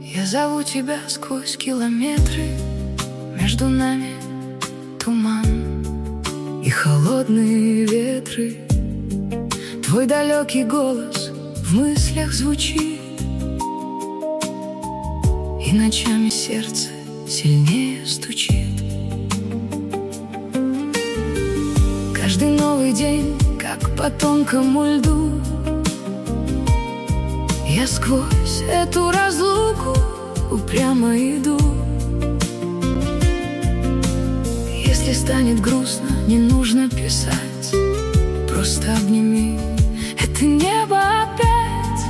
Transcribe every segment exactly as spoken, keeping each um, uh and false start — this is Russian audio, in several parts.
Я зову тебя сквозь километры, между нами туман и холодные ветры. Твой далекий голос в мыслях звучит, и ночами сердце сильнее стучит. Каждый новый день, как по тонкому льду, я сквозь эту разлуку упрямо иду. Если станет грустно, не нужно писать, просто обними это небо опять.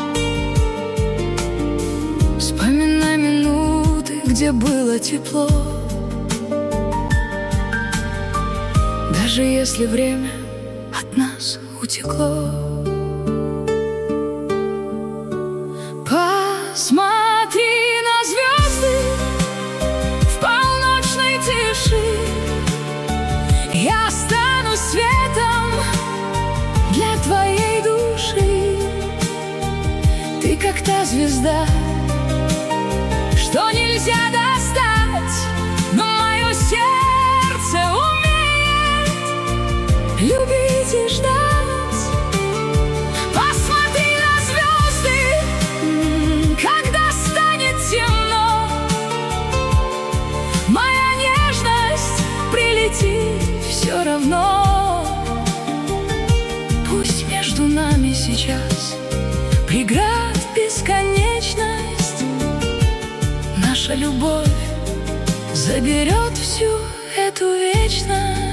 Вспоминай минуты, где было тепло, даже если время от нас утекло. Посмотри на звезды в полночной тиши. Я стану светом для твоей души. Ты как та звезда, что нельзя достать, но мое сердце умеет любить и ждать. Все равно, пусть между нами сейчас преград бесконечность, наша любовь заберет всю эту вечность.